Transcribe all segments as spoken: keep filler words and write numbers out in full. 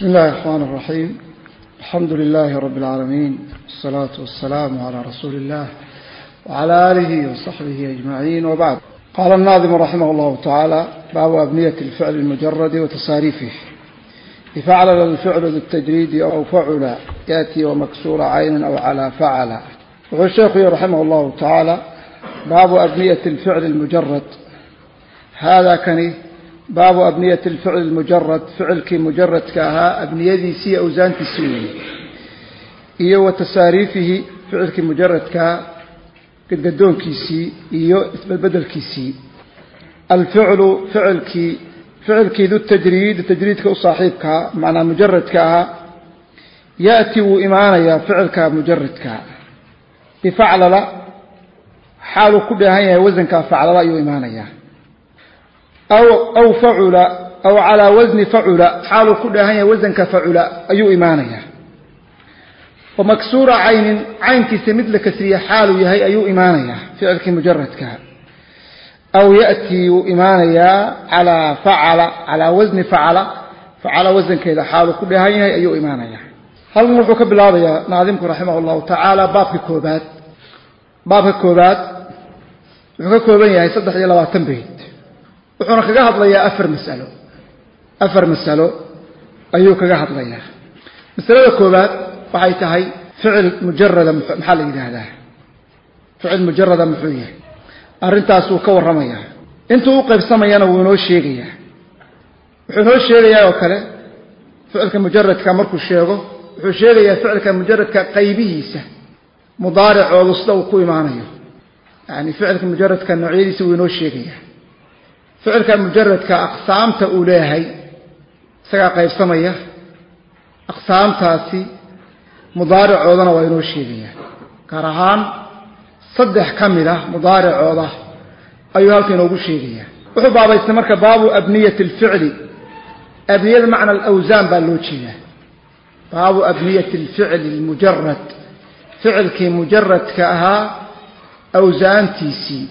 بسم الله الرحمن الرحيم. الحمد لله رب العالمين، والصلاة والسلام على رسول الله وعلى آله وصحبه أجمعين، وبعد. قال الناظم رحمه الله تعالى: باب أبنية الفعل المجرد وتصاريفه. بفعل الفعل ذو التجريد أو فعل يأتي ومكسور عين أو على فعل. وهو الشيخ رحمه الله تعالى: باب أبنية الفعل المجرد. هذا كان باب أبنية الفعل المجرد، فعلك مجرد كها أبنية سي أوزان تسوي إيو وتصاريفه، فعلك مجرد كها قد قدون كيسي إيو بدل كيسي. الفعل فعلك فعلك ذو التجريد، التجريد كصاحبك معنى مجرد كها يأتي إيمانا فعلك مجرد كها. بفعل لا حال كل هاي وزن كفعل لا يو إيمانا أو أو فعل أو على وزن فعل، حال كل هاي وزن كفعل أي إيمانية. ومكسور عين عين كسمت لكسرية حال يهي أي إيمانية فعلك مجرد كها. أو يأتي إيمانية على فعل على وزن فعل فعلى وزن كذا، حال كل هاي أي إيمانية. هل نحوك بالله يا ناظمك رحمه الله تعالى باب الكوبات. باب الكوبات الكوبات هي صدح يلا تنبيه. wuxuuna kaga hadlayaa afar mas'alo afar mas'alo ayuu kaga hadlayaa. Mas'alada koobaad waxay tahay ficil mujarrad maxaa la yiraahdaa? Ficil mujarrad muxuu yahay? Arintaas uu ka warramayaa. Intuu u qaybsamayana wuu noo sheegayaa. Wuxuu noo sheegayaa oo kale ficilka mujarradka markuu sheego, wuxuu sheegayaa ficilka mujarradka qaybihiisa mudaaricoodu sida uu ku imaanayo. Yani ficilka mujarradka noocyadiisa wuu noo sheegayaa. فعلك مجرد كأقسام تأوليهي سقى قيب سمية أقسام تاسي مضارع عوضنا وينوشيبية كارهان صدح كاملة مضارع عوضة أيها الكينوبو شيبية. وحب بابا يستمرك باب أبنية الفعل، أبنية المعنى الأوزان باللوشية. باب أبنية الفعل المجرد، فعل كي مجرد كأها أوزان تيسي.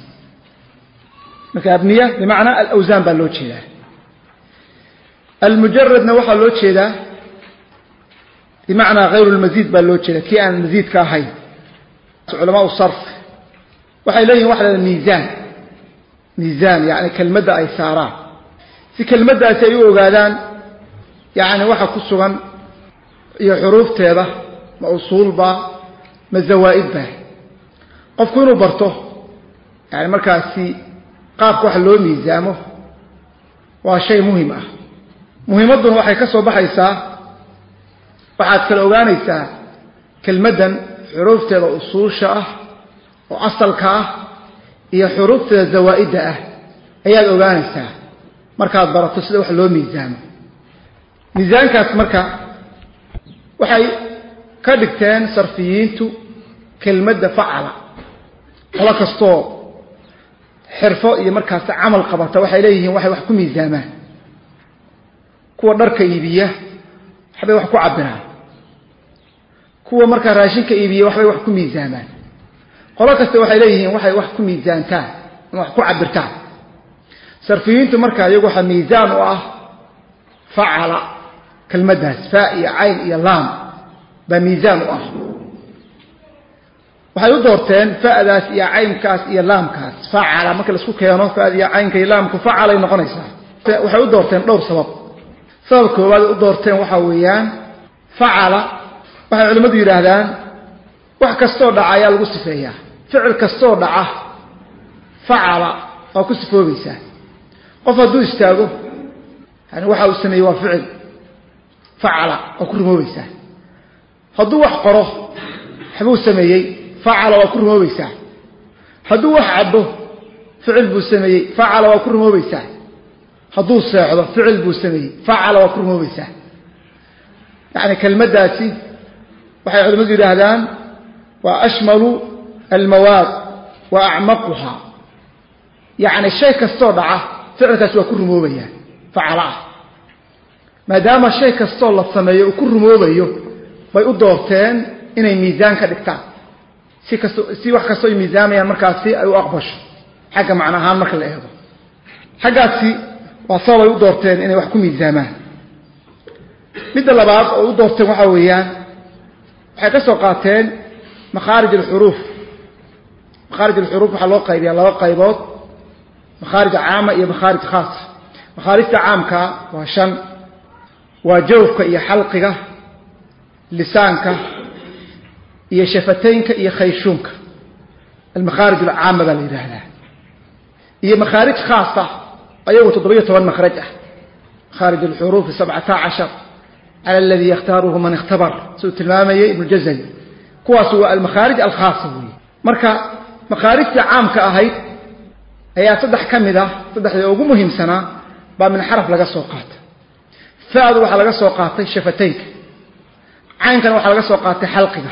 مكابنية بمعنى الأوزان باللوتشي ده. المجرد نوحى اللوتشي ده بمعنى غير المزيد باللوتشي ده، كي أن مزيد كاهي. علماء الصرف وحي لين واحد الميزان، ميزان يعني كالمدى أي سارة. في كالمدى سيئو قادان يعني واحد كسوغان هي حروف تيبة موصول با مزوائد به قف كونوا برطه يعني مركاسي qaabka wax loo miisaamo waa shay muhiim ah. muhiimaduna waxay ka soo baxaysaa waxaad kala ogaanaysaa kelmadan xuruufteeda usuusha ah oo asalka ah iyo xuruufteeda zawaa'ida ah ayaad ogaanaysaa markaad barato sida wax loo miisaamo. miisaankaas marka waxay ka dhigteen sarfiyiintu kelmadda facala wala kasto xirfo iyo markaas amal qabata waxay leeyihiin waxay wax ku miisaamaan. kuwa dharka iibiya waxay wax ku cabiraan, kuwa marka raashinka iibiya waxay wax ku miisaamaan. qolo kasta waxay leeyihiin waxay wax ku miisaantaan ama wax ku cabirtaan. sarfiyiintu marka iyagu waxa miisaan u ah facala kelmadaas fa iyo ayn iyo lam ba miisaan u ah. waxay u doorteen fa'daas iyo aynkaas iyo laamkaas facala marka la isku keeno fa'da iyo aynka iyo laamku facala ay noqonaysaa. waxay u doorteen dhowr sabab. sabab koowaad u doorteen waxa weeyaan facala waxay culimadu yiraahdaan wax kasto dhacaya lagu sifeeyaa. ficil kasto dhaca facala oo ku sifoobaysa. qof hadduu istaago yani waxa uu sameeyay waa ficil facala oo ku rumoobaysa. hadduu wax qoro xabuu sameeyay فعل وكرمه بيسا. هدو وحده فعل بوسمي فعل وكرمه بيسا. هدو ساعده فعل بوسمي فعل وكرمه بيسا. يعني كلمة داتي وحي علماء الهدان وأشمل المواد وأعمقها. يعني الشيء كالصدعة فعل كاس وكرمه بيا فعله. ما دام الشيء كالصلة السماء وكرمه بيا بيقدرتين إن الميزان كدكتاب si kasto si wax kasto miisaamaya markaasi ay u aqbasho xaga macnaha marka la eego. xagaasi waa sabab ay u doorteen inay wax ku miisaamaan. midda labaad oo u doorteen waxa weeyaan waxay ka soo qaateen makhaarij al-huruf makhaarij al-huruf waxa loo qaybiyaa laba qaybood makhaarij caama iyo makhaarij khaas makaarijta caamka waa shan waa jawfka iyo xalqiga lisaanka iyo shafataynka iyo khayshuunka المخارج العامة للإرهالة هي مخارج خاصة أيوة تضبية طبعا مخرجة خارج الحروف سبعة عشر على الذي يختاره من اختبر سوء تلمامي ابن الجزري كواسوا المخارج الخاصة مركا مخارج عام كأهيد هي صدح كمدة صدح يوجو مهم سنة من حرف لقى سوقات فاذ وحا لقى سوقات شفتيك عين كان وحا لقى سوقات حلقك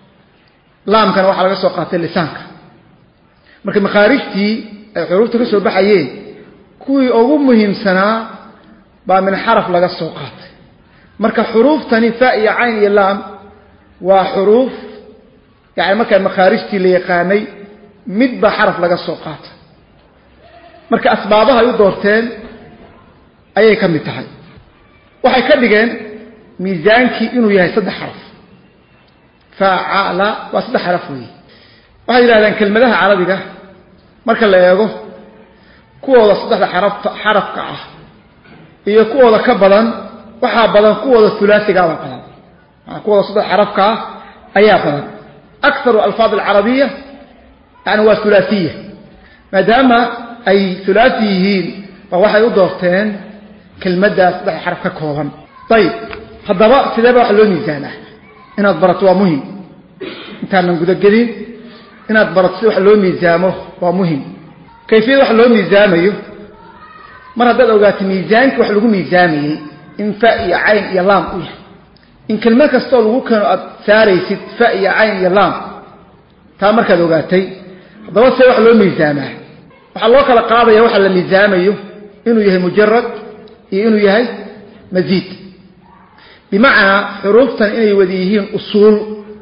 لام كان وحا لقى سوقات لسانك marka makharijtii ay xuruufta ka soo baxayeen kuwii ugu muhiimsanaa baa min xaraf laga soo qaatay marka xuruuftani fa iyo ayn iyo lam waa xuruuf yaani marka makharijtii la yaqaanay mid ba xaraf laga soo qaatay marka asbaabaha ay u doorteen ayay ka mid tahay waxay ka dhigeen miisaankii inuu yahay saddex xaraf fa'ala waa saddex xaraf weey waxay yiraahdaan kelmadaha carabiga marka la eego kuwooda saddexda xaraf xarafka ah iyo kuwooda ka badan waxa badan kuwooda thulaathiga ah badan kuwooda saddex xarafka ayaa badan akthar alfaad al-arabiyya yani waa thulathiyya maadaama ay thulaathiyihiin waxay u doorteen kelmadda saddex xaraf ka kooban tayib hadaba sidee wax loo miisaanaa inaad barato waa muhiim intaan guda gelin inaad barato wax loo miisaamo waa muhiim kayfiyada wax loo miisaamayo mar haddaad ogaato miisaanka wax lagu miisaamayay in fa iyo ayn iyo lam u yahay in kelmad kasta lagu keeno aad saaraysid fa iyo ayn iyo lam taa markaad ogaatay hadaba see wax loo miisaamaa waxa loo kala qaadaya waxa la miisaamayo inuu yahay mujarrad iyo inuu yahay mazid bimaana xuruftan inay wadiyihiin usul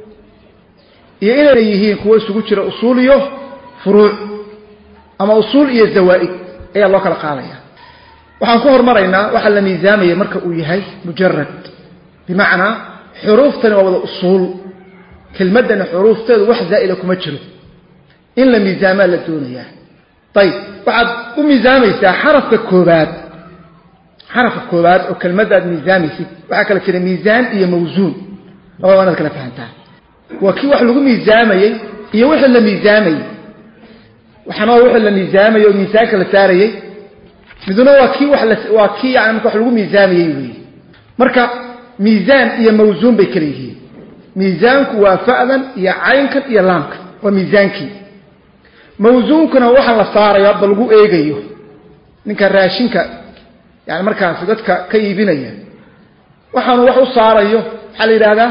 iyo inay yihiin kuwa isugu jira usul iyo furuuc ama usul iyo zawaid ayaa loo kala qaadaya waxaan ku hormaraynaa waxa la miisaamay marka uu yahay mujarrad bimaana xuruftan waa wada usul kelmadan xurufteedu wax zaa'ida kuma jiro in la miisaama la doonaya tayib waxaad u miisaamaysaa xarafka koobaad xarafka koobaad oo kelmadaad miisaamaysid waxa kala jira miisaan iyo mawzuun oo wanaad kala fahantaa وكي واحد لقوا ميزامي يوحي اللي ميزامي وحنا وحي اللي ميزامي وميزاك اللي ساري بدون وكي واحد وكي يعني مكو لقوا ميزامي يوي مركا ميزان يا موزون بكريه ميزانك وفعلا يا عينك يا لامك وميزانك موزونك واحد اللي صار يبقى لقوا ايجيو نك راشينك يعني مركا سدتك كيبينيا وحنا واحد صار يو حل هذا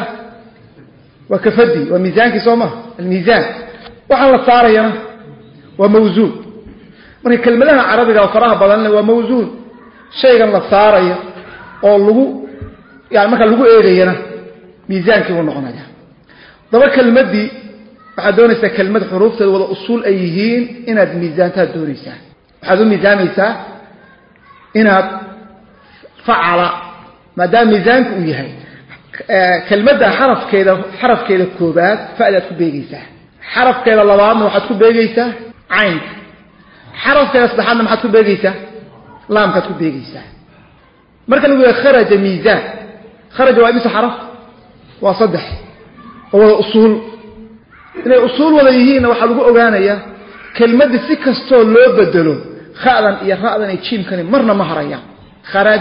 وكفدي وميزانك صومه الميزان وحنا صارينا وموزون من كلمتها عربيه وفراها بدن وموزون شيء لا صاريا oo lagu yaani marka lagu eegayna miisaanki uu noqonaya daba kelmadii waxa doonaysa kelmad xuruufteedu wada usul ay yihiin inaad miisaanta doonaysaa waxaad u miisaamaysaa inaad fa'ala maadaama miisaanku uu yahay كلمة حرف كذا حرف كذا كوبات فأدت كبيجيسة حرف كذا لبعض وحد كبيجيسة عين حرف كذا صدحنا ما حد كبيجيسة لام كت كبيجيسة مركز نقول خرج ميزان خرج وابيس حرف وصدح هو أصول الأصول ولا يهينا وحد يقول أجانية كلمة سكستو لو بدلوا خالا يا خالا يتشيم كان مرنا مهريا خرج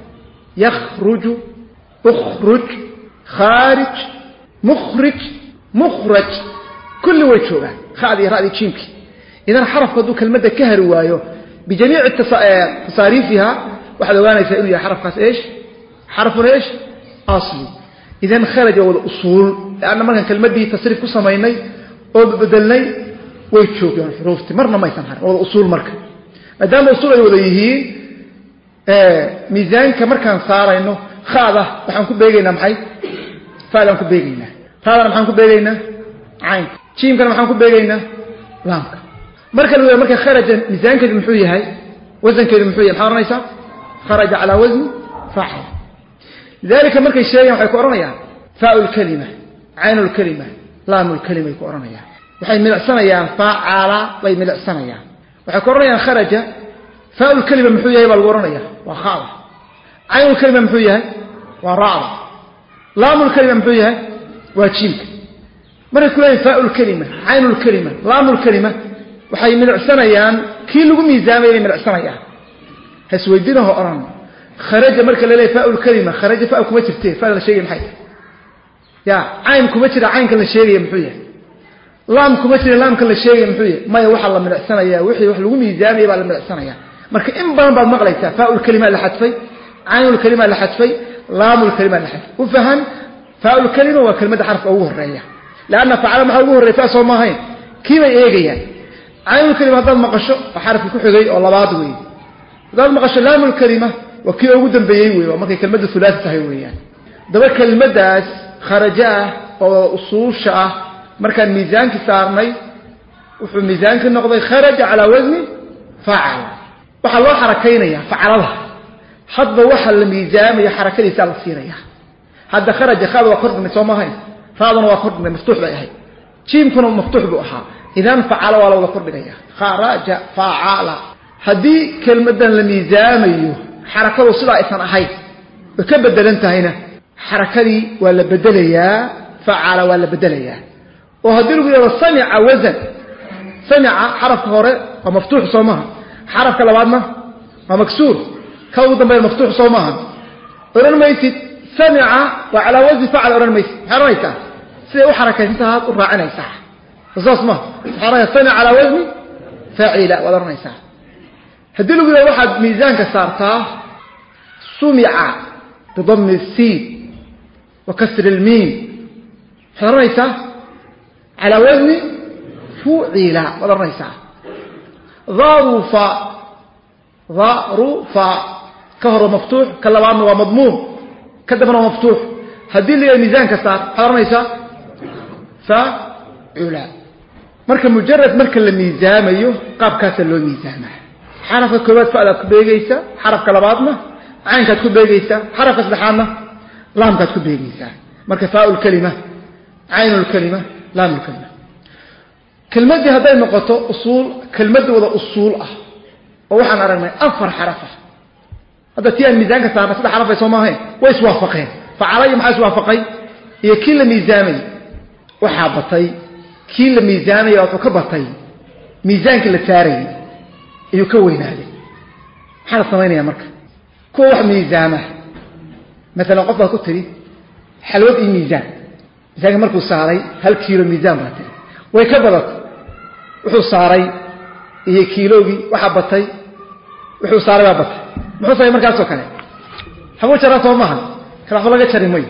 يخرج اخرج خارج مخرج مخرج كل وجهه خالي رأي تشيمكي إذا حرف قدو كلمة كهروايو بجميع تصاريفها واحد وانا يسألوا يا حرف خاص إيش حرف إيش أصلي إذا خرج أول أصول لأن مرة كلمة دي تصريف قصة مايني أو بدلني ويتشوف يعني حروفتي مرة ما يسمحر أول أصول مركب ما دام أصول يوديه آه ميزان كمركان صار إنه خاضة وحن كبيجينا محي فعلا كبيجينا فعلا محن كبيجينا عين شيم كان محن كبيجينا لامك مركز مركز خرج ميزان كذا محوية هاي وزن كذا محوية الحار نيسا خرج على وزن فاعل ذلك markay sheegayaan waxay ku oranayaan fa'ul kalima aynul kalima laamul kalima ay ku oranayaan waxay milacsanayaan fa'ala way milacsanayaan waxay ku oranayaan kharaja fa'ul kalima muxuu yahay bal oranaya waa khaaba aynul kalima muxuu yahay waa ra'a laamul kalima muxuu yahay waa jiimka markay ku leeyahay fa'ul kalima aynul kalima laamul kalima waxay milacsanayaan kii lagu miisaamay inay milacsanayaan hasweydinaho oran kharaja marka la leeyahay fa'ul kalima kharaja fa'u kuma jirtay fa'al la sheegay maxay ya ayn kuma jira aynka la sheegay muxuu yahay laam kuma jira laamka la sheegay muxuu yahay ma waxa la milacsanaya wixii wax lagu miisaamay baa la milacsanaya marka in badan baad maqlaysaa fa'ul kalima la xadfay aynul kalima la xadfay laamul kalima la xadfay u fahan fa'ul kalima waa kelmada xarf ugu horeeya laana fa'ala ma ugu horeeya soo ma ahayn kiiba eegayaan aynul kalima hadal maqasho xarf ku xigay oo labaad weey hadal maqasho laamul kalima وكي ugu dambeeyay weey markay kelmadu thulath tahay weeyaan daba kelmadaas kharaja oo usuusha ah markaan miisaanki saarnay wuxuu miisaanka noqday kharaja ala wazni fa'ala waxa loo xarakaynaya fa'alada hadba waxa la miisaamay xarakadiisa la siinaya hadda kharaja khad waa kordhin soo ma hayn raadana waa kordhin maftuux bay ahay jiimkuna maftuux buu ahaa idan fa'ala wala wala kordhinaya kharaja fa'ala hadii kelmadan la miisaamayo حركته صدا إثناء هاي وكبدل أنت هنا حركتي ولا بدليا فعل ولا بدليا وهديله إذا سمع وزن سمع حرف هراء ومفتوح صومها حرف كلا بعدنا ومكسور كودا بين مفتوح صومها أوران ميت سمع وعلى وزن فعل أوران ميت حركة سوى حركة انتهى الرعنا يسح فصاصمه حركة سمع على وزن فاعل ولا رنا يسح هديله إذا واحد ميزان كسرته سمع بضم السين وكسر الميم حريته على وزن فعل ولا ريسه ظرف ظرف كهر مفتوح كلام ومضموم كدبنا مفتوح هدي لي ميزان كسر حريته فعل marka mujarrad marka la miisaamayo qaabkaas loo miisaama حرف كوبات فعل كبيجيسا حرف كلاباتنا عين كات كبيجيسا حرف سبحانه لام كات كبيجيسا مركز فاء الكلمة عين الكلمة لام الكلمة كلمة دي هذه النقطة أصول كلمة ولا أصول أه ووحنا رغم أفر حرفه هذا تيان ميزان كسر بس حرف يسمى هين ويسوافقين فعلي ما يسوافقي هي كل ميزاني وحابطي كل ميزاني وكبطي ميزان كل تاري يكون هذا حال الصمينية مركز كوح ميزانه مثلا قفله كتري حلوة الميزان زي مركز صاري هل كيلو ميزان باتري ويكبرت وحو صاري هي كيلوغي وحبطي وحو صاري وحبطي محو صاري مركز سوكاني حبو شراسه ومهن كلا خلاقة شريمي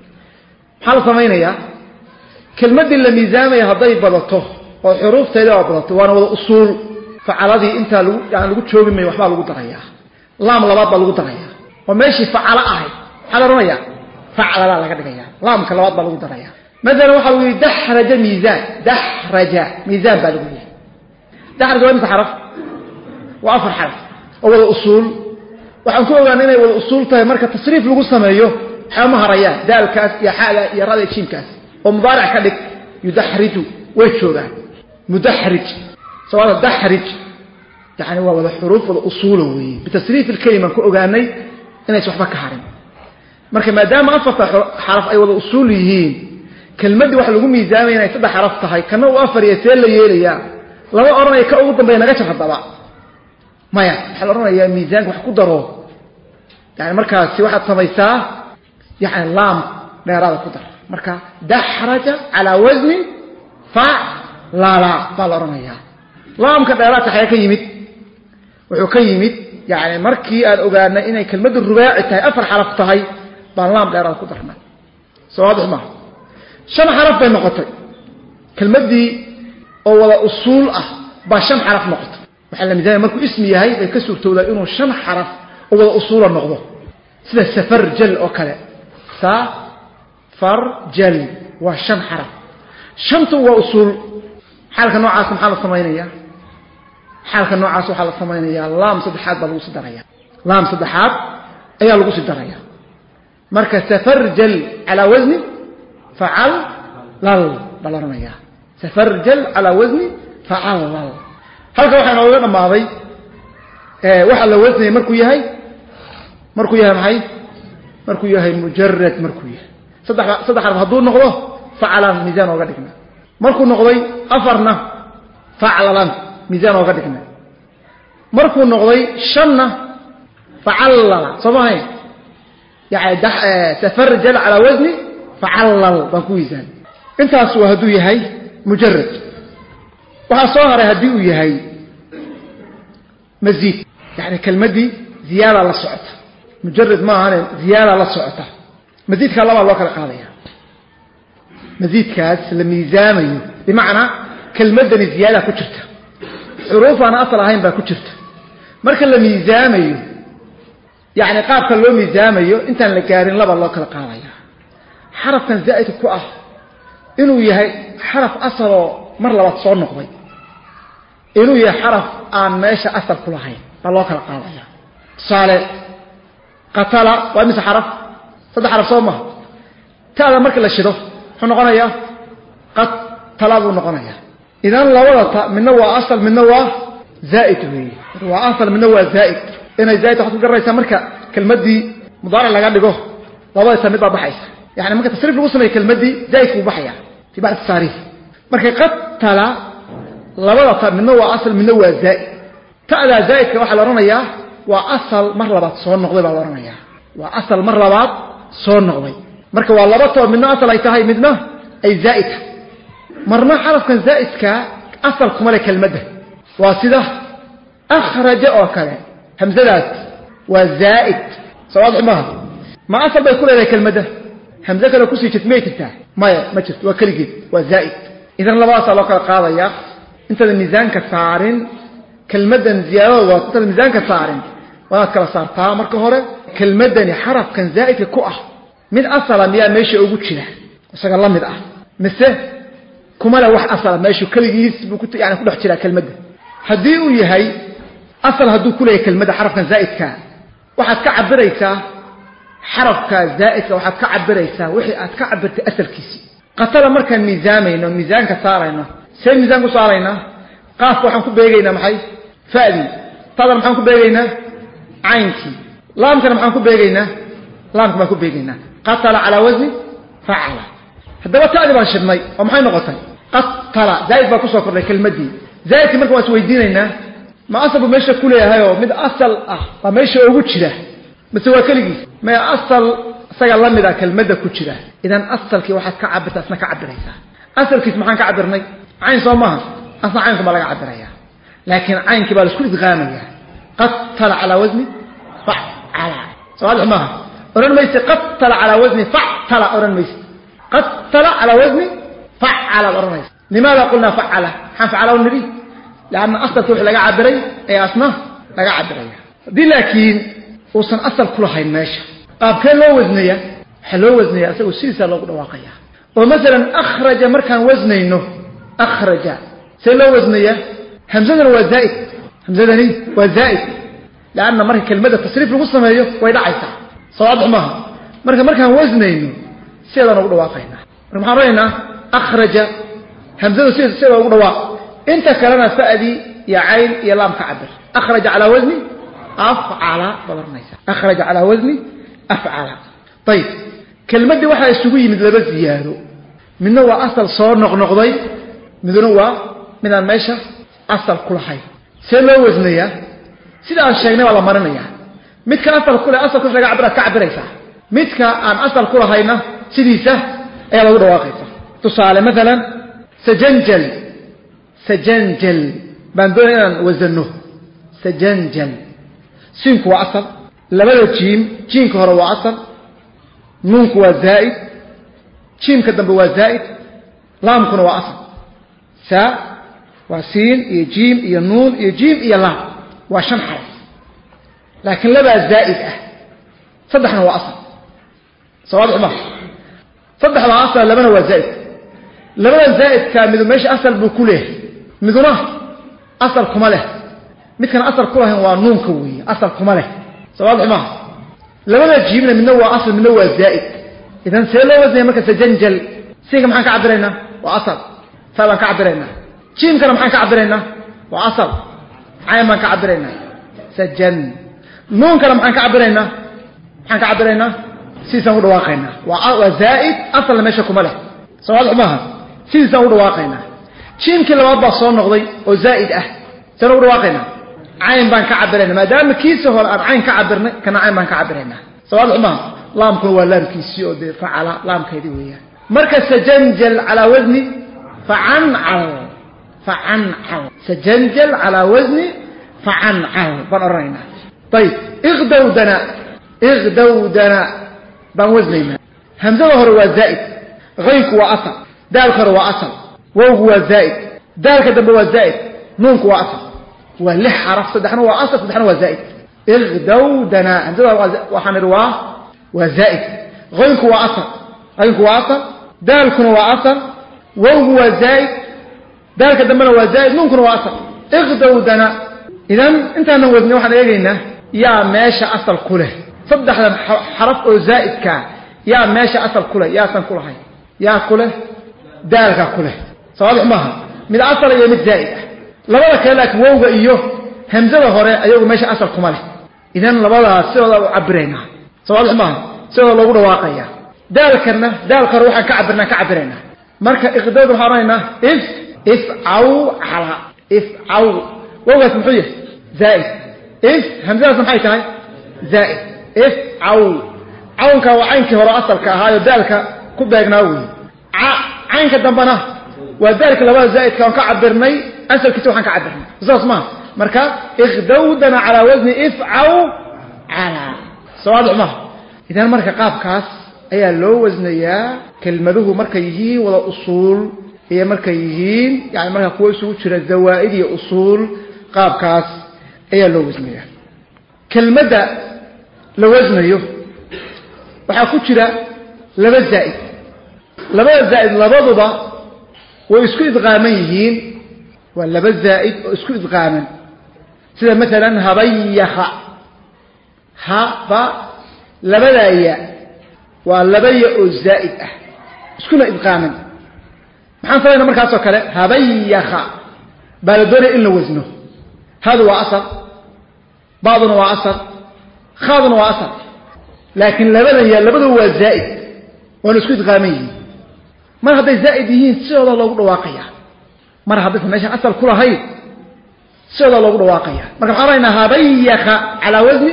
حال الصمينية كلمة اللي ميزانه يهضي بلطه وحروف تيلي وبلطه وانا وضع أصول فعلادي انت لو يعني لو جوجي مي waxba lagu daraya laam labaad baa lagu daraya oo meeshii facala ahay xala roya facala laga dhigaya laamka labaad baa lagu daraya مثلا waxa uu yiri dahraja miizan dahraja miizan baa lagu yiri dahraja waa xaraf waa afar xaraf oo wada usul waxaan ku ogaanay inay wada usul tahay marka tasriif lagu sameeyo xama haraya daalkaas iyo xaaga iyo rada jiimkaas oo mudaaric ka dhig yudahriju way joogaan mudahrij سواء دحرج يعني هو وضع حروف والأصول بتصريف الكلمة كأغاني إنه يسوحبك كهارم مركا ما دام أفضل حرف أي وضع أصوليين كلمة دي واحد لقوم ميزامي إنه يسبح حرفتها كانوا أفر يسير ليليا لو أرنا يكأوضا بين غشة الضباء ما يعني حال أرنا يا ميزان وحكو ضرو يعني مركا سي واحد سميساه يعني لام لا يراد قدر مركا دحرج على وزن فع لا لا فالأرنا يا لام كدارات حياة كيمت وحو كيمت يعني مركي أن أغانا إنه كلمة الرباعي تهي أفر حرف تهي بان لام دارات قدرنا سواضح ما شن حرف بين نقطة كلمة دي أول أصول أه باشن حرف نقطة وحال ميزان مركو اسمي هاي بيكسر تولا إنه شن حرف أول أصول النقطة سيدا سفر جل أوكلا سفر جل وشن حرف شنط وأصول حالك نوع عاصم حالة صمينية حالك نوع عاصم حالة صمينية لام صدحات بلغوص الدرية لام صدحات أي لغوص الدرية marka tafarjal ala wazni fa'al lal balarnaya tafarjal ala wazni fa'al lal halka waxaan uga dhamaaday ee waxa la waznay markuu yahay markuu yahay maxay markuu yahay mujarrad markuu yahay saddex saddex xaraf haduu noqdo fa'alan miisaan uga dhigna markuu noqday afarna fa'alan miisaan uga dhigna markuu noqday shanna fa'alala sabahay yaani tafarjal ala wazni fa'alal baku miisaan intaas waa haduu yahay mujarrad waxa soo haray hadii uu yahay mazid يعني كلمة زيادة على الصعود مجرد ما هنا زيادة على الصعود مزيد كلام الله كلا قاضية مزيد كاس لميزانه بمعنى كلمة زيادة كترت حروف أنا أصلا هين بكترت مركل لميزانه يعني قاب كلو ميزانه أنت اللي كارين لا الله كلا قاضية حرف كان زائد كوه إنه يهي حرف أصله مرة لا تصور نقضي إنه يهي حرف عن ماشى أصل كل هين الله كلا قاضية صالح قتل وامس حرف صدق حرف صومه تاذا مركل الشدو حنقنايا قتل ونقنايا اذا لا ولا من نوع اصل من نوع زائد هي هو اصل من نوع زائد ان زائد تحط قريسه مركه كلمه دي مضارع لا دغه لبا سميد بحيس يعني مركه تصريف لو سمي كلمه دي زائد وبحيا في بعض التصاريف مركه قتل لا ولا من نوع اصل من نوع زائد تاذا زائد waxa la oranayaa waa asal mar labaad soo noqday baa la oranayaa waa asal mar labaad soo noqday marka waa laba too midna asal ay tahay midna ay zaa'id marna xarafkan zaa'idka asal kuma la kelmadda waa sida akhraja oo kale hamzadaas waa zaa'id sawaad ma ma asal bay ku leedahay kelmadda hamza kale ku sii jitmeeyta ma ma jirto waa kaligeed waa zaa'id idan laba asal oo kala qaadaya inta miisaanka saarin كلمة زيادة وقت الميزان كسارين وأنا كلا صارتها مركه هره كلمة حرف كان زائد كوه من أصلا ميا ماشي أوجد شيء سأقول الله مدأ مثل كمالا واحد أصلا ماشي كل جيس بكت يعني كل واحد كلمة هديو يهي أصلا هدو كل كلمة حرف كان زائد كان واحد كعب بريسا حرف كان زائد واحد كعب بريسا واحد كعب أصل كيسي قتل مركه الميزان إنه ميزان كسارينه سير ميزان كسارينه قاف waxaan ku beegaynaa maxay faadi tadar maxaan ku beegaynaa aynki laamkana maxaan ku beegaynaa laamka ma ku beegaynaa qatala ala wazni fa'ala hadaba taadi baan shidnay oo maxay noqotay qatala zaid ba ku soo kordhay kelmadii zaid marka waa weydiinaynaa ma asabu meesha ku leeyahay oo mid asal ah ba meesha ugu jira mise waa kaligiis ma asal saga la mid ah kelmadda ku jira idan asalkii waxaad ka cabirtaa asna ka cabiraysaa asalkiis maxaan ka cabirnay ayn soo maaha أصلا عينك ما لقى عبرية لكن عينك بالسكول إدغامية قتل على وزن فعل سؤال عمها أوران ميسي قتل على وزن فعل أوران ميسي قتل على وزن فعل أوران ميسي لماذا قلنا فعل حنفعله النبي لأن أصل توح لقى عبرية أي أصنع لقى عبرية دي لكن وصن أصل كلها ماشي قاب كان لو وزنية حلو وزنية أسوي سيسة لو واقعية ومثلا أخرج مركان وزنينه أخرج سيلو وزنية همزة وزائد همزة وزائد لأن مركة كلمة تصريف المسلمة ويدع عيسى صواب عمها مركة مركة وزنين سيلا نقول واقعنا رمحان رأينا أخرج همزة سيلا سيلا نقول واقع انت كلنا سأدي يا عين يا لام كعبر أخرج على وزني أفعل بضرنيسا أخرج على وزني أفعل طيب كلمة دي واحد يسوي من لبس زيادة من نوع أصل صار نغنغضي من نوع من الماشى أصل كل حي سلو وزنية سيدا الشيء ولا مرنية متك أصل كل أصل كل شيء عبرة كعبر يسا متك أن أصل كل حينا سديسة أي الله واقعة تصال مثلا سجنجل سجنجل بندونا وزنه سجنجل سينك وأصل لبلو جيم جينك هو أصل نونك وزائد جيم كدم بوزائد لام كن وأصل سا وسين يجيم ينون يجيم يلام وشن حرف لكن لبا زائد صدحنا هو أصل صواب عمر صدح هو أصل لبنا هو زائد لبنا زائد كان مدو ماشي أصل بكله مدونه أصل كماله مد كان أصل كله هو نون كوي أصل كماله صواب عمر لما جيمنا من نوع أصل من نوع زائد إذا سيلو وزن مركز سجنجل سيك محن كعبرنا وأصل فلا كعبرنا جيم كلام محن كعبرنا وأصل عين محن كعبرنا سجن نون كلام محن كعبرنا محن كعبرنا سيسون واقعنا وزائد أصل لما يشكو مله سؤال عمها سيسون واقعنا جيم كلا وضع صون نقضي وزائد أه سنقول واقعنا عين بان كعبرنا ما دام كيسه هو الآن عين كعبرنا كان عين بان كعبرنا سؤال عمها لام هو لام كيسيو دي فعل لام كيدي وياه مركز سجنجل على وزني فعنعل فعنعل سجنجل على وزني فعنعل بنرينا طيب اغدودنا اغدودنا بوزننا همزه هو زائد غيك واصل دالك هو اصل وهو زائد دالك دب هو زائد نونك واصل وله حرف صدحنا هو اصل صدحنا هو زائد اغدودنا همزه وحنروا وزائد غيك واصل غيك واصل دالك هو اصل وهو زائد دالك دب هو زائد نونك هو اصل اغدودنا اذا انت نوزني waxaan eegaynaa yaa meesha asal ku leh saddexda xaraf oo zaid ka yaa meesha asal ku leh yaa san ku lahay yaa ku leh daalka ku leh sabab maaha mid asal iyo mid zaid labada kale laakiin wowga iyo hamzada hore ayagu meesha asal kuma leh idan labadaas sidoo u cabirayna sabab maaha sidoo lagu dhawaaqaya daalkana daalka ruuxa ka cabirna ka cabirayna marka iqdaad harayna if if au ala if au ووجد محيه زائد إف همزة سمحي تاي زائد إف عو عونك وعينك هو أصلك هاي ذلك كبدا يجناوي ع عينك دمبنا وذلك لو زائد كان كعبرني أنسى كتوحا كعبرني زوج ما مركب إخدودنا على وزن إف عو على سؤال ما إذا مركب قاب كاس أي لو وزنيا كلمته مركيه ولا أصول هي مركيين يعني مركب كويس وشر الزوائد هي أصول قاب كاس أي لو وزنيا كلمة لو وزنيه وحكوا شر لبز زائد لبز زائد لبضبا ويسكو إدغاميين واللبز زائد ويسكو إدغاما سيدا مثلا هبيخ هبا لبلايا واللبيا الزائد اسكنا إدغاما محان فرينا مركز وكاله هبيخ بالدوري إلا وزنه هذا هو أصل بعضنا هو أصل خاضنا هو أصل لكن لبدا لبدا هو الزائد ونسكت غامي ما هذا الزائدين سيد الله واقعيا ما هذا ماشي أصل كل هاي سيد الله واقعيا ما قرينا هبيخ على وزن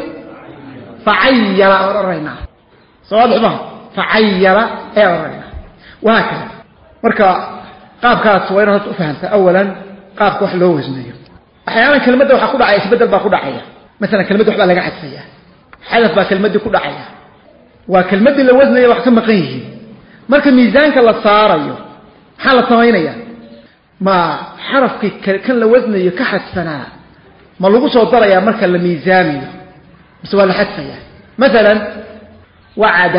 فعير ورينا صواب ما فعير اي ورينا وهكذا مركا قاب كاس وين فهمت اولا قاب wax loo wazniyo احيانا كلمه waxa ku dhacay isbedel baa ku dhacaya مثلا كلمه waxa laga xadfaya xadaf baa kelmadu ku dhacaya waa kelmadii la wazniyo wax ka maqan yihiin marka miisaanka la saarayo waxa la sameeynaya ma xarafki kan la wazniyo ka xadfana ma lagu soo daraya marka la miisaamiyo bas waa la xadfaya مثلا وعد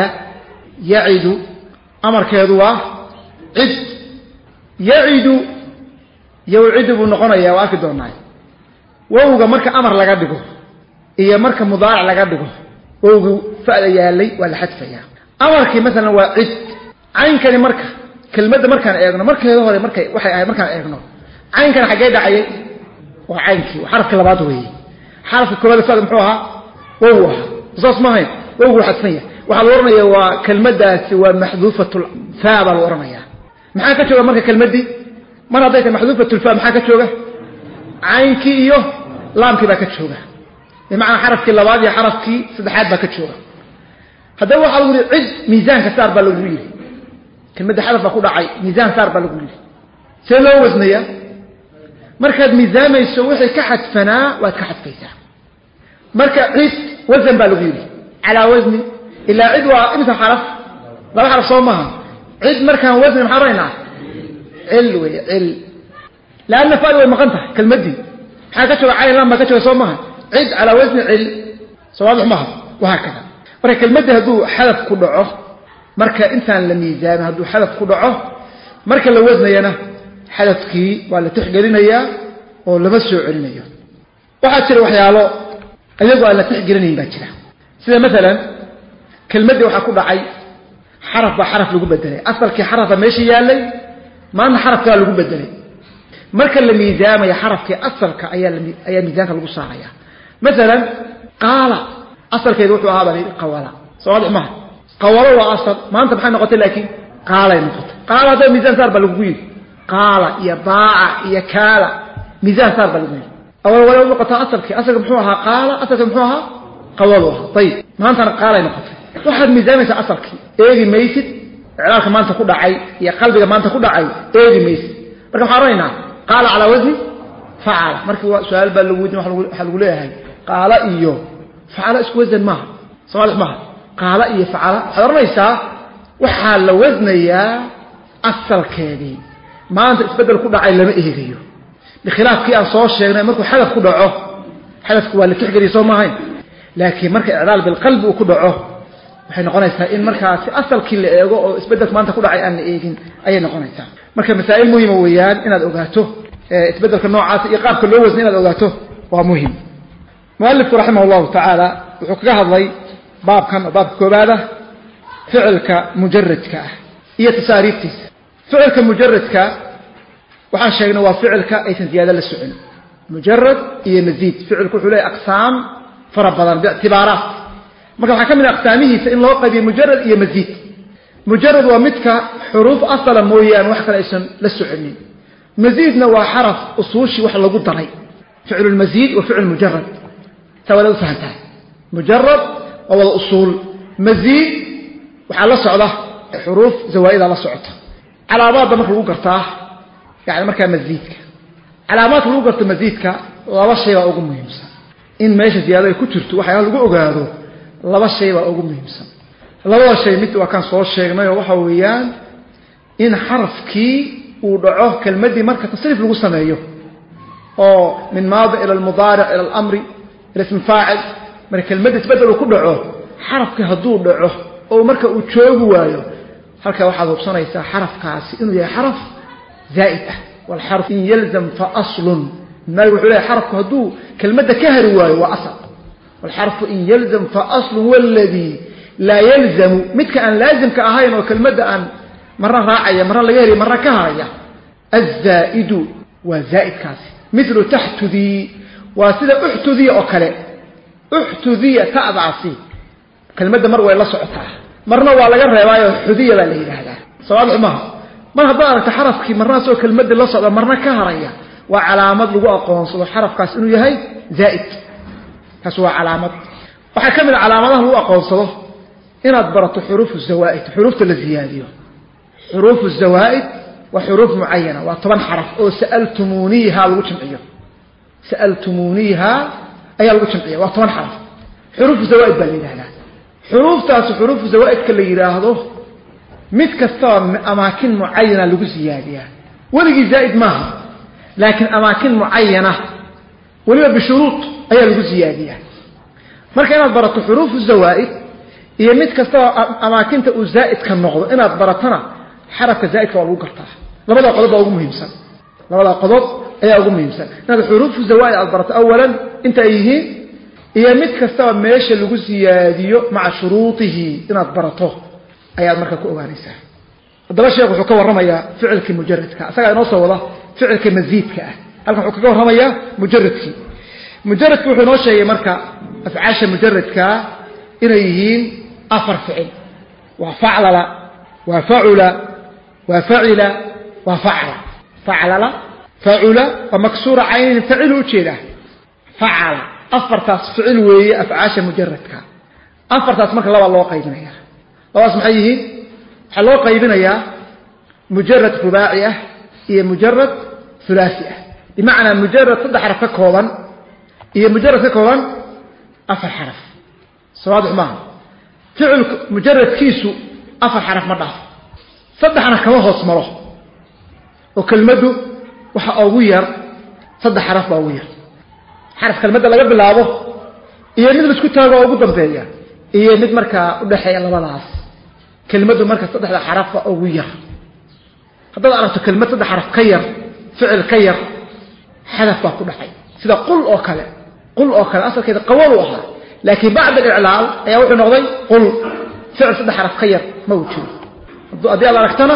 يعد amarkeedu waa cid يعد يوعد بنقنايا واكي دوناي ووغا marka amar laga dhigo iyo marka mudaaric laga dhigo wowgu faada yaalay wala xadfaya amarkii mesela waa cid caynkani marka kelmadda markaan eegno markeeda hore markay waxay ahay markaan eegno caynkani xagee dhacay waa caynkii xarafka labaad weeyay xarafka koowaad faada muxuu ahaa wowga saas ma ahayn wowgu xadfaya waxa la oranayaa waa kelmaddaasi waa maxduufatul faaba la oranayaa maxaa ka jooga marka kelmadii mar haday maxduufatul fa maxaa ka jooga caynkii iyo laamkii baa ka jooga macna xarafkii labaad iyo xarafkii saddexaad baa ka jooga haddaba waxa lagu yiri cid miisaanka saar baa lagu yiri kelmadda xaraf baa ku dhacay miisaan saar baa lagu yiri see loo wasnaya markaad miisaamayso wixii ka xadfanaa waad ka xadfaysaa marka cid wazn baa lagu yiri ala wazni ila cid waa imsa xaraf laba xaraf soo maaha cid markaan wazn maxaa raynaa علوي عل لأن فاء مقنطة كلمتي حاجة كتير عين لما كتير صومها عد على وزن عل صواب معها وهكذا مرة كلمتي هدو حذف كدعه مركا إنسان لميزان هدو حذف كدعه مركا لو وزن ينا حذف كي ولا تحجرين إياه ولا مسوا علين إياه واحد شيء وحياله أيضا ولا تحجرين باكرة سيدا مثلا كلمة دي وحكو دعي حرف بحرف لقو بدلي أصل كي حرف ماشي يالي ما أن حرف كان لقو بدلي مركا الميزان يا حرف كي أصل كأي أي ميزان لقو صاعية مثلا قال أصل كي يروحوا هذا قوالا صوالح ما قوالا وأصل ما أنت بحين نقطة لكن قال ينقط قال هذا ميزان صار بلقوي قال يا باع يا كالا ميزان صار بلقوي أول ولو نقطة أصل كي أصل محوها قال أصل محوها قولوها طيب ما أنت قال ينقط واحد ميزان أصل كي إيه ميسد علاقة ما أنت كده عي يا قلبك ما أنت كده عي إيه ميسد مركب حرينا قال على وزن فعل مركب سؤال بلقودي وحلقوليه هاي قال إيوه فعل اسك وزن ما صالح ما قال إيه فعل حضرنا يسا وحال وزن يا أصل كذي ما أنت تبدل كده عي لما إيه غيره بخلاف كي أصوات شيئا مركب حدث كده عه حدث كوا اللي تحقر يسوى ما هاي لكن مركب إعلال بالقلب وكده عه waxay noqonaysaa in markaasi asalkii la eego oo isbedelka maanta ku dhacay aan eegin ayay noqonaysaa marka masaa'il muhiim weeyaan inaad ogaato isbedelka noocaas iyo qaabka loo wasno inaad ogaato waa muhiim muallifku rahimahullahu ta'ala wuxuu kaga hadlay baabkan baabka koobaada ficilka mujarradka ah iyo tasaariiftiisa ficilka mujarradka waxaan sheegnay waa ficilka aysan ziyaado la socon mujarrad iyo mazid ficilku wuxuu leeyahay aqsaam fara badan bi'tibaaraat marka waxa kamid aqsaamihiisa in loo qaybiyo mujarrad iyo mazid mujarrad waa midka xuruuf asala mooyaan wax kale aysan la soconin mazidna waa xaraf usuushi wax lagu daray ficil almazid wa ficil mujarrad tawala sahanta mujarrad waa usul mazid waxa la socda xuruuf zawaida la socota calaamada marka lagu gartaa yaani marka mazidka calaamad lagu garto mazidka laba shay oo ugu muhiimsan in meesha ziyaado ay ku jirto waxa lagu ogaado laba shay waa ugu muhiimsan labada shay mid waa kan soo sheegnay waxa weeyaan in xarafkii uu dhaco kelmadii marka tasriif lagu sameeyo oo min maadi ila al-mudari' ila al-amri ila ism fa'il marka kelmadii isbedel ku dhaco xarafkii haduu dhaco oo marka uu joogo waayo halka waxa hubsanaysaa xarafkaasi inuu yahay xaraf zaa'id ah wal harf in yalzam fa aslun ma wuxuu leeyahay xarafku haduu kelmadda ka hari waayo waa asal والحرف إن يلزم فأصل والذي لا يلزم مثل أن لازم كأهين وكلمة أن مرة راعية مرة لغيري مرة كهاية الزائد وزائد كاسي مثل تحت ذي وسيدة أحت ذي أكله أحت ذي تأضعصي كلمة مرة ولا صعتها مرة ولا غير رواية حذية ولا هذا سؤال عمها ما هذا تحرف كي مرة سوى كلمة لا صعتها مرة كهاية وعلامة لغة قوانص الحرف كاس إنه يهي زائد كسوى علامات وحكمل علاماتها هو أقوصله إن أدبرت حروف الزوائد حروف الزيادية حروف الزوائد وحروف معينة وطبعا حرف أو سألتمونيها الوجمعية سألتمونيها أي الوجمعية وطبعا حرف حروف الزوائد بالإله حروف تاس حروف الزوائد كاللي يراهضه متكثر من أماكن معينة لغزيادية ولقي زائد معها لكن أماكن معينة ولما بشروط أي الزيادية marka inaad barato xuruuf zawaid iyo mid kasta amaakinta uu zaid ka noqdo inaad baratana xarafka zaidka waa lagu gartaa labada qodob ugu muhiimsan labada qodob ayaa ugu muhiimsan inaad xuruuf zawaid aad barato awalan inta yihiin iyo mid kasta meesha lagu siyaadiyo maca shuruutihi inaad barato ayaad marka ku ogaanaysaa hadaba sheekhu wuxuu ka warramayaa ficilka mujarradka asaga inoo soo wada ficilka mazidka ah halkan wuxuu ka warramayaa mujarradki mujarradku wuxuu noo sheegay marka afcaasha mujarradka inay yihiin afar ficil waa fa'ala waa fa'ula waa fa'ila waa fa'ala fa'ala fa'ula wa maksura ayn fa'ilu jeeda fa'ala afartaas ficil weeye afcaasha mujarradka afartaas marka laba loo qaybinayaa labaas maxay yihiin waxa loo qaybinayaa mujarrad rubaa'i ah iyo mujarrad thulathi ah bimaana mujarrad saddex xaraf ka kooban iyo mujarrad ka kooban afar xaraf sawaadix ma ficil mujarrad kiisu afar xaraf ma dhaaf saddexna kama hoos maro oo kelmadu waxa ugu yar saddex xaraf baa ugu yar xaraf kelmada laga bilaabo iyo mid la isku taago ugu dambeeya iyo mid marka u dhaxeeya labadaas kelmadu marka saddexda xaraf baa ugu yar hadda aragto kelmad saddex xaraf ka yar ficil ka yar xadaf baa ku dhaxay sida qul oo kale qul oo kale asalkeeda qawl waxa laakiin bacda al-i'laal ayaa wuxuu noqday qul فعل صدح حرف خير موجود أدي الله ركتنا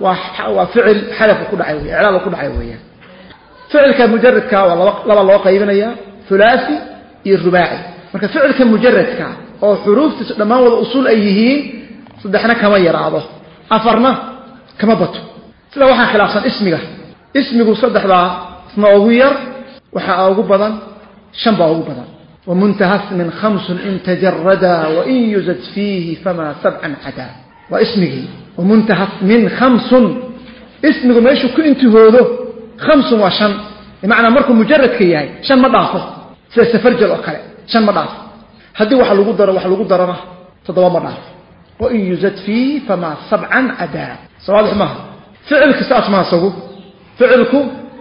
وفعل حلف كل عيوية إعلان كل عيوية فعل كمجرد كا والله لا الله قيبنا يا ثلاثي الرباعي مركز فعل كمجرد كا أو حروف لما هو أصول أيهين صدحنا كما يرعاه أفرنا كما بطو سلا وحا خلاصا اسمك اسمك صدح بها اسمه وحا أوغو بدن شنبا أوغو بدن ومنتهى من خمس إن تجردا وإن يزد فيه فما سبعا عدا واسمه ومنتهى من خمس اسمك ما يشك انتهوده خمس وشن بمعنى مركو مجرد كياي شن مضافه سيسفرج الأقل شن مضافه هدي وحا لغو دره وحا لغو دره تضوى مضافه وإن يزد فيه فما سبعا عدا سواضح ما فعلك ساس ما سووا فعلك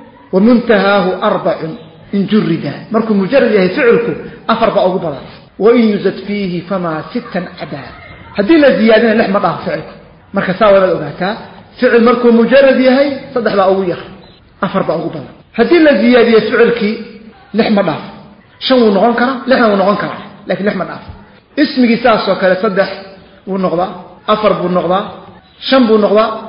ومنتهاه أربع إن جردا مركو مجرد يهي فعلك أفربع أقبضا وإن يزد فيه فما ستا عدا هذه الزيادة لح مضاف فعلك مركو ساوى الأباتا فعل مركو مجرد يهي صدح بأوية أفربع أقبضا هذه الزيادة يهي فعلك لح مضاف شو نغن كرا لحنا ونغن كرا لكن لح مضاف اسمك ساس وكلا صدح والنغضة أفرب والنغضة شنب والنغضة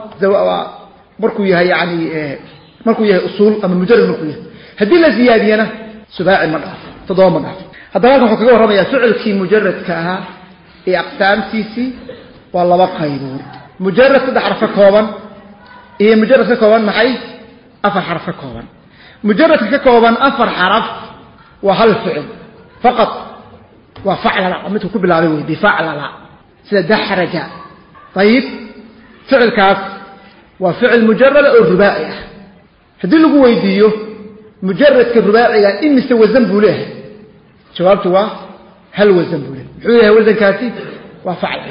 مركو يهي يعني مركو يهي أصول أما مجرد مركو يهي هذه الزيادة سباعي مضاف تضوى مضاف هذا لكم حكوه رمي فعل كي مجرد كاها إيه أقسام سيسي والله بقيدون مجرد تدى حرف كوبا إيه مجرد كوبا محي أفر حرف كوبا مجرد كوبا أفر حرف وهل فعل فقط وفعل لا قمته كبل عليه بفعل لا سدحرج طيب فعل كاف وفعل مجرد الرباعي هذه اللي هو يديه مجرد كالرباعي إن مستوى الذنب له جوابته هل وزن له حويه وزن كاتي وفعل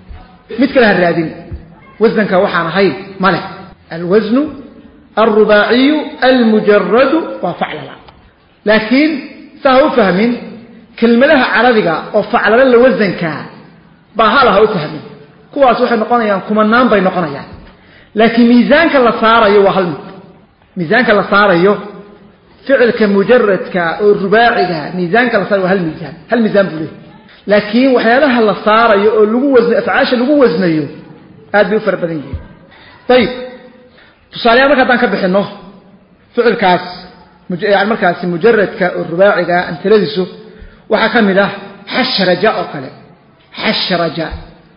مثل هالرادين وزن كوحنا هاي ملك الوزن الرباعي المجرد وفعل لا لكن سهو فهمين كلمة لها عربية وفعل لا وزن كا بهالها وفهمين كواس وحنا نقولنا كمان بين نقولنا لكن ميزانك اللي صار يو هل ميزانك اللي صار يو فعل كمجرد كالرباعي ميزانك اللي صار هل ميزان هل ميزان بله لكن وحيالها اللي صار يو لجو وزن أفعاش لجو وزن يو هذا بيوفر بدنيه طيب تصالي أمرك هتانك بحنه فعل كاس يعني مركز مجرد كالرباعي أنت لذسه وحكم له حشر جاء أقل حشر جاء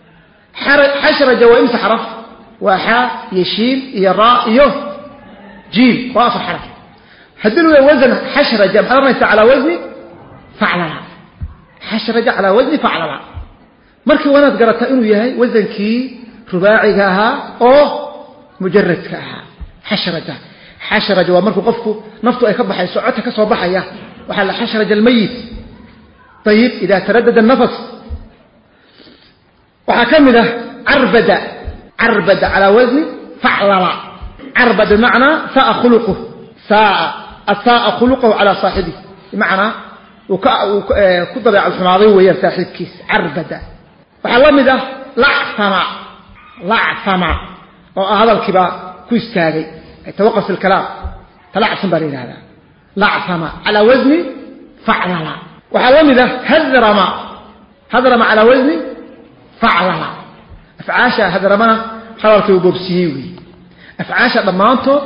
حشر جاء وإمس حرف وحا يشيل يراء يه جيل واصل حرف هدلوا وزن حشر جاء محرمة على وزن فعلنا حشر جاء على وزن فعلنا مركي وانا تقرأت إنه يهي وزن كي رباعي كاها أو مجرد كاها حشر جاء حشر جاء ومركو قفكو نفطه يكبح يسعوتها كصوبح اياه وحال حشر جاء الميت طيب إذا تردد النفس وحكم له عربد عربد على وزن فعللا عربد بمعنى ساء خلقه ساء أساء خلقه على صاحبه بمعنى وكذب على الحماضي وهي صاحب كيس عربد وحلم ذا لعثم لعثم وهذا الكبار كويس تاغي توقف الكلام تلعثم برين هذا لعثم على وزن فعللا وحلم ذا هذرم هذرم على وزن فعللا أفعاشا هذرم حرارته بوبسيوي أفعاشا ضمانته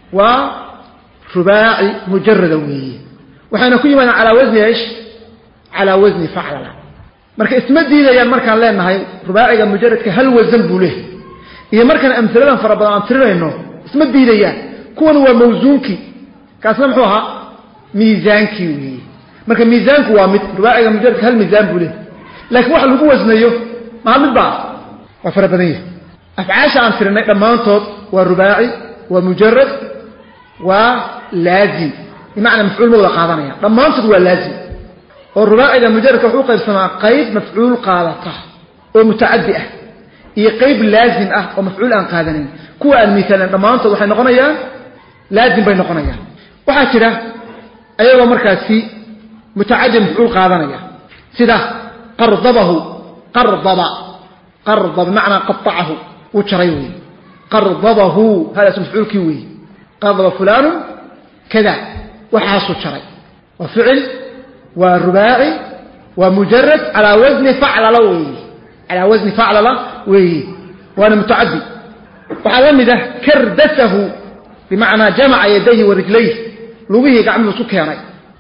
ورباعي مجرد وي وحين كل من على وزن ايش على وزن فعللا marka ismadiida yar markaan leenahay rubaaciga mujarradka hal wazan buu leeyahay iyo markaan amthaladan fara badan tirayno ismadiidaya kuwan waa mawzuunki kaasna muxuu ahaa miisaanki weey marka miisaanku waa mid rubaaciga mujarradka hal miisaan buu leeyahay laakiin waxa lagu wasnayo ma mid baa waa fara badan yahay afcaasha aan tirinay dhamaantood waa rubaaci waa mujarrad waa laazim بمعنى مفعول مو قادنيا ضمانته هو لازم والرباعي ده مجرد حقوق السماء قيد مفعول قادته ومتعدئه هي قيد لازم اه ومفعول ان قادنين كوا المثال ضمانته waxay noqonayaan لازم bay noqonayaan waxa jira ayagoo markaasi mutaaddi maf'ul qaadanaya sida qardabahu qardaba qardaba بمعنى قطعه وجريوي قرضبه هذا اسم مفعول كيوي قرضب فلان كذا وحاصل شرعي وفعل ورباعي ومجرد على وزن فعل لوي على وزن فعل وي وانا متعدي وعلى ده كردسه بمعنى جمع يديه ورجليه لوبيه قاعد سكياني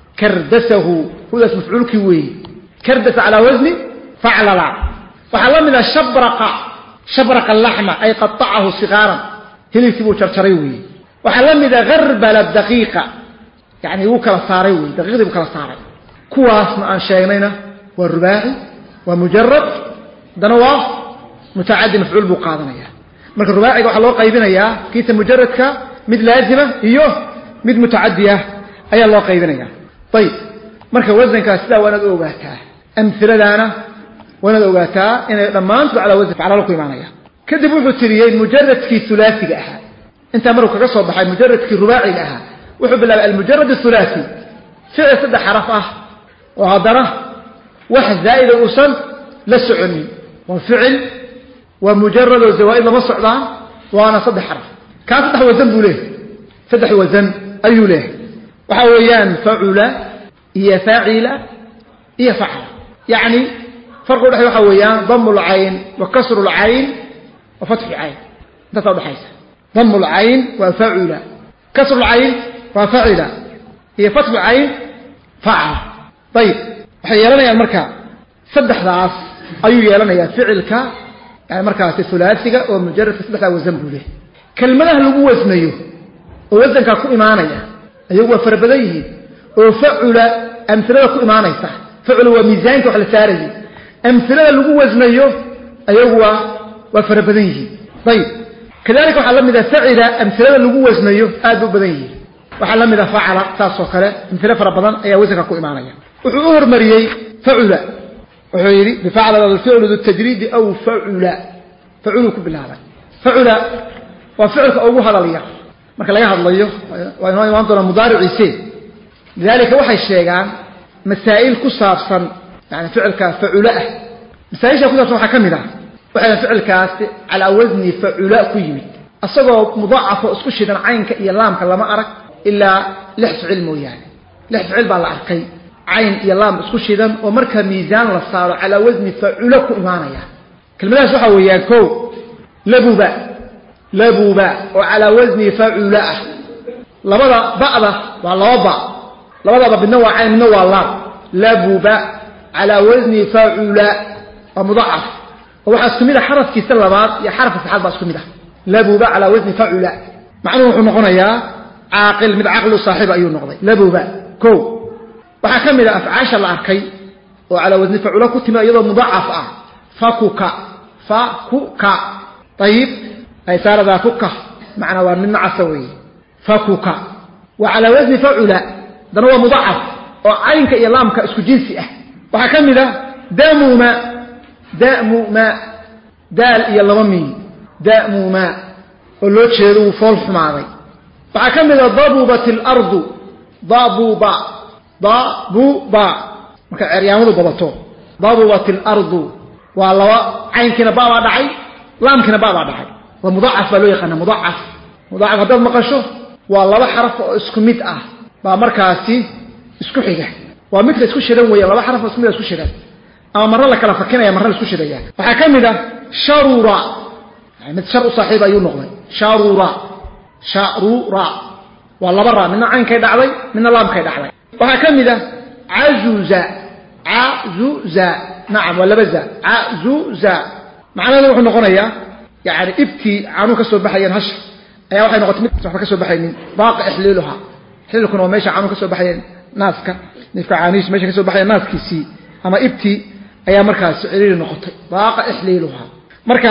كردسه هو اسم مفعول كوي كردس على وزن فعل لا وعلى ده شبرق شبرق اللحم اي قطعه صغارا هل يسيبه شرشريوي وعلى ده غربل الدقيقه يعني هو كلا صاريوي دقيقه بكلا صاري كواس ما شيغنينا والرباعي ومجرد دنوا متعدي مفعول بو قادنيا marka rubaaciga waxa loo qaybinayaa kiisa mujarradka mid laazima iyo mid mutaaddiya ayaa loo qaybinayaa tayib marka wasanka sida wanaad ogaataa amthiladaana wanaad ogaataa inay dhamaantu ala wasan facala ku iimaanaya kadib wuxuu tiriyay mujarradki thulaathiga ah inta maruu kaga soo baxay mujarradki rubaaciga ah wuxuu bilaabay al mujarrad thulaathi fi'l saddex xaraf ah oo hadana wax zaa'id usan la soconi wa fi'l ومجرد الزوائد لما صعدان وانا صدح حرف كان صدح وزن بوله صدح وزن اي له وحويان فعل هي فاعل هي فعل يعني فرق له وحويان ضم العين وكسر العين وفتح العين ده توضيح ضم العين وفعل كسر العين وفعل هي فتح العين فعل طيب حيرنا يا مركا صدح راس اي يلنا يا فعلك يعني مركز الثلاثي ومجرد تصدق وزن بوله كلمه لو وزنيو وزنك كو ايمانيا ايغو فربديه وفعل امثله كو ايمانيسا فعل وميزانك وحل ساري امثله لو وزنيو ايغو وفربديه طيب كذلك وحل ميدا فعل امثله لو وزنيو ادو بديه وحل ميدا فعل تاسو كره امثله فربدان ايا وزنك كو ايمانيا وحو هرمريي فعل وحيري بفعل الفعل ذو التجريد أو فعل فعلك بالله فعل وفعلك أو هذا ليه ما كان ليه الله وإنه يوانطنا مضارع يسير لذلك وحي الشيغان مسائل كصافصا يعني فعلك فعلاء مسائل كصافصا حكمنا وحي فعلك على وزن فعلاء كيمي الصدق مضاعف واسكشدا عينك إيا لامك لما أرك إلا لحف علمه يعني لحف علم على العرقي عين يلام اسكو شيدان oo marka miisaan la saaro ala wazni fa'ula ku imaanaya kelmadaas waxa weeyaan ko labuba labuba oo ala wazni fa'ula labada ba'da waa laba labada bidna waa aynna waa la labuba ala wazni fa'ula wa mudha'af waxa iskumida xarafkiisa labaad iyo xarafka saxaad baa iskumida labuba ala wazni fa'ula macnuhu wuxuu noqonayaa aaqil mid aqlu saaxiib ayuu noqday labuba ko waxa kamida afcaasha la arkay oo ala wazni fa'ula ku timi iyadoo mudha'af ah fakuka fakuka طيب ay saarada kuka macna waa min asawi fakuka wa ala wazni fa'ula dana waa mudha'af oo aynka iyo laamka isku jinsi ah waxa kamida damuma damuma dal iyo laba min damuma oo loo jeedo fool xumaaday waxa kamida dabubatil ardu dabuba ضابوبا marka ciyaamadu babato dabubatil ardu waa laba caynkina baba dhacay laamkina baba dhacay waa mudha'af loo yaqaan mudha'af mudha'af hadda maqasho waa laba xaraf oo isku mid ah ba markaasi isku xiga waa mid isku shidan weeye laba xaraf oo isku mid isku shidan ama marra la kala fakinaya marra isku shidaya waxa kamida sharura yani mid shar u saaxiib ayuu noqday sharura sharura waa laba ra min caynkay dhacday min laamkay dhacday waxa kamida azuza azuza naam wala baza azuza macnaheedu wuxuu noqonayaa yaani ibti aanu ka soo baxayeen hash ayaa waxay noqotay mid wax ka soo baxayeen baaq ihliluha hilkuna waa meesha aanu ka soo baxayeen naaska nifka aanish meesha ka soo baxayeen naaskiisi ama ibti ayaa markaas ciriir noqotay baaq ihliluha marka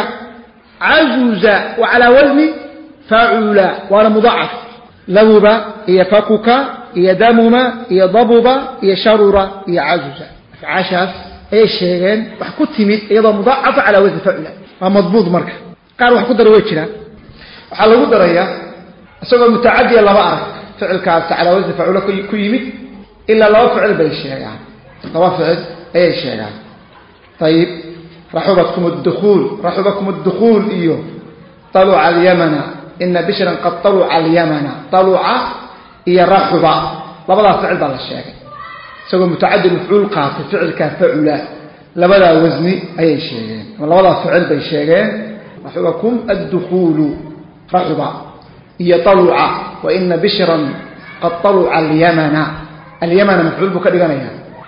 azuza wa ala wazni fa'ula wa mudha'af labuba iyo fakuka iyo damuma iyo dabuba iyo sharura iyo azuza afcaashaas ay sheegeen wax ku timid iyadoo mudha'af ala wazni fa'ula waa madbuud marka qaar wax ku daray way jiraan waxa lagu darayaa isagoo mutaaddi laba arag ficilkaas ala wazni fa'ula ku yimid illa laba ficil bay sheegaan laba ficil ay sheegaan طيب رحبكم الدخول رحبكم الدخول iyo طلع اليمن إن بشرا قد طلع اليمن طلع iyo raxba labada ficil baa la sheegay isagoo mutaaddi mafcuul qaatay ficilka fa'ula لبدا وزني أي شيئين ولبدا فعل بي شيئين رحبكم الدخول رحبا يطلع وإن بشرا قد طلع اليمن اليمن مفعول بكدغانيا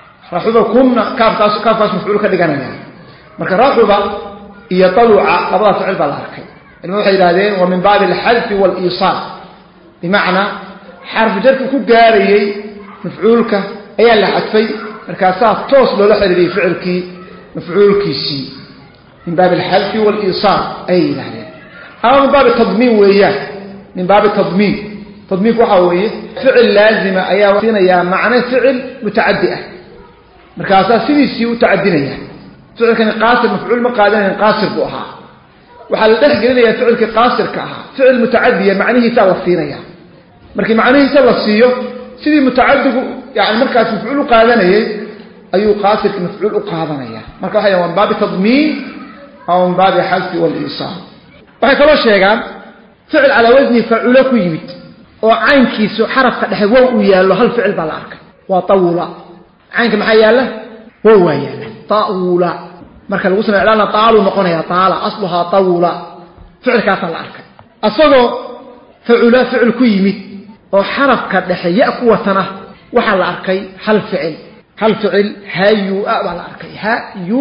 رحبكم كاف تاس كاف تاس مفعول كدغانيا marka raxuba iyo taluca labada ficil baa la arkay ilmo waxay yiraahdeen wa min baab al-hadf wal isal bimaana harf jarku ku gaarayay mafcuulka ayaa la hadfay markaas toos loo la xiriiriyay ficilkii mafcuulkiisi min baab al-hadf wal isal ay yiraahdeen ama min baab tadmin weeyaan min baab tadmin tadmin waxa weeye ficil laazima ayaa siinaya macna ficil mutaaddi ah markaas sidiisii u taadinaya فعل كان قاصر مفعول ما قادرين قاصر بوها وحال دخلنا فعل كقاصر كها فعل متعدي معنيه توفينيا markii macnihiisa la siiyo sidii mutaaddigu yaani markaas mafcuul qaadanayay ayuu qaasirka mafcuul u qaadanaya marka waxa yahay baab tadmiin aw baab half wal isal waxa kala sheegan ficil ala wazni fa'ula ku yimid oo caynkiisu xarafka dhexe waa uu yaalo hal ficil baa la arkay waa tawula caynka maxay yaala waa yaala طاولا marka lagu sameeyo ilaa taalu noqonaya taala asluha tawula ficilkaas la arkay asagoo fa'ula ficil ku yimid oo xarafka dhaxaya ku watana waxa la arkay hal ficil hal ficil hayu baa la arkay hayu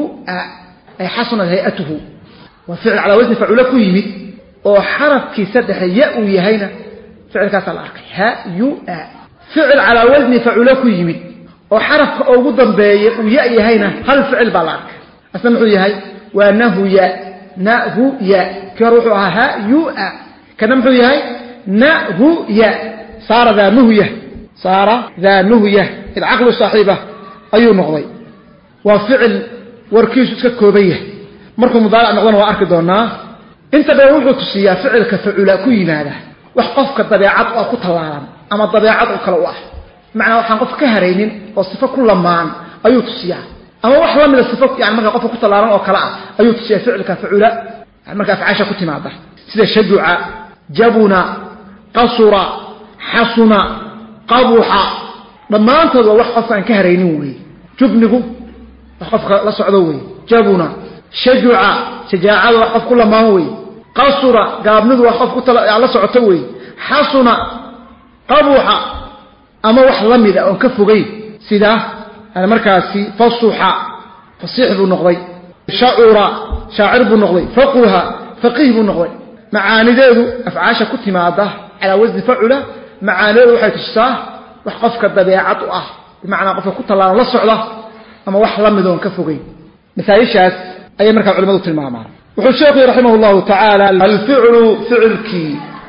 ay xasana hay'atuhu wa ficil ala wazni fa'ula ku yimid oo xarafkii sadexaya uu yahayna ficilkaas la arkay hayu ficil ala wazni fa'ula ku yimid oo xarafka ugu dambeeyay uu ya yahayna hal ficil baa la arkay asna muxuu yahay wa nahu ya nahu ya ka ruuxu aha yu kana muxuu yahay nahu ya sara da nahu ya sara da nahu ya العقل صاحبه ayuu noqday waa ficil warkiisu iska koobaya markuu mudaaric noqdana waa arki doonaa inta baa wuxuu tusiyaa ficilka fa'ula ku yimaada wax qofka dabeecad oo ku talaalan ama dabeecad oo kale u ah macna waxaan qof ka hareynin oo sifo ku lamaan ayuu tusiyaa ama wax la mid ah sifo yaani marka qof ku talaalan oo kale ah ayuu tusiyaa ficilka fa'ula marka afcaasha ku timaada sida shaju'a jabuna qasura hasuna qabuha dhamaantood waa wax qof aan ka hareynin weey jubnigu wax qofka la socdo weey jabuna shaju'a shajaa'adu wax qof ku lamaan weey qasura gaabnidu wax qof ku la socoto weey hasuna qabuha ama wax la mid ah oo ka fogay sida ana markaasi fasuha fasih buu noqday sha'ura sha'ir buu noqday faquha faqih buu noqday macaanideedu afcaasha ku timaada ala wasn fa'ula macaanideedu waxay tustaa wax qofka dabeecad u ah macna qofka ku talaalan la socda ama wax la mid oo ka fogay misaayishaas ay markaa culimadu tilmaamaan wuxuu sheekhu rahimahullahu ta'ala al-fi'lu fi'lki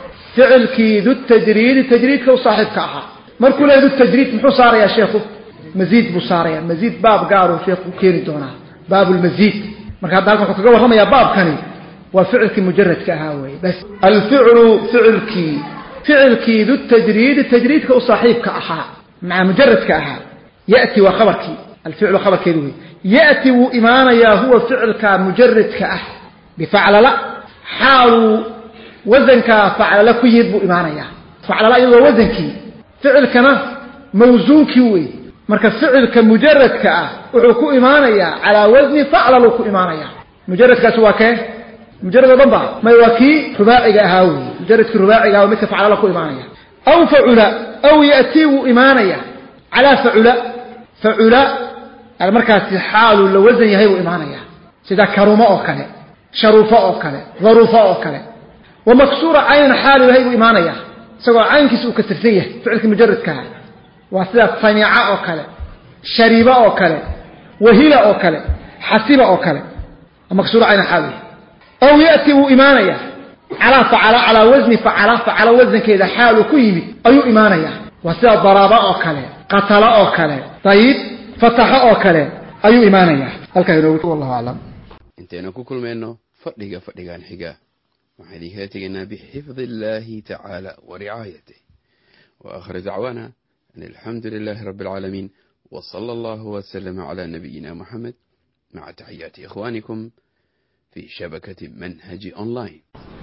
fi'lki du tajriid tajriidka u saaxibka aha markuu leeyahay tajriid muxuu saaraya sheekhu mazid buu saaraya mazid baab gaar oo sheekhu keeni doona baab al-mazid marka hadda wuxuu kaga warramayaa baabkani waa fi'lki mujarradka aha way bas al-fi'lu fi'lki fi'lki du tajriid tajriidka u saaxibka aha ma'a mujarradka aha yati wa khabarki al-fi'lu khabarki yati wa imaanaya huwa fi'lka mujarradka ah bifa'ala la halu wazanka fa'ala ku yidbu imaanaya fa'ala la iyo wazanki ficilkana mawzuunki way marka ficilka mujarradka ah wuxuu ku imaanaya ala wazni fa'ala ku imaanaya mujarradkaas waa kee mujarrad dhanba ma waki rubaaciga ahaawi mujarradki rubaaciga oo midka fa'ala ku imaanaya aw fa'ula aw yati wa imaanaya ala fa'ula fa'ula al markaasi xaalu la wazan yahay wa imaanaya sida karuma oo kale sharufa oo kale dharufa oo kale wa maksura ayn xaalu yahay wa imaanaya سواء عنكس وكسرتيه فعلك مجرد كان واسدا صنيعة أو كلا شريبة أو كلا وهيلة أو كلا حسيبة أو كلا مكسورة عين حاله أو يأتي إيمانية على فعل على وزن فعل فعلى وزن كذا حاله كيمي أي إيمانية واسدا ضربة أو كلا قتل أو كلا طيب فتح أو كلا أي إيمانية الكلام والله أعلم انتنا كل منه فرق فرق عن حجاه وحديثاتنا بحفظ الله تعالى ورعايته وآخر دعوانا أن الحمد لله رب العالمين وصلى الله وسلم على نبينا محمد مع تحيات إخوانكم في شبكة منهج أونلاين.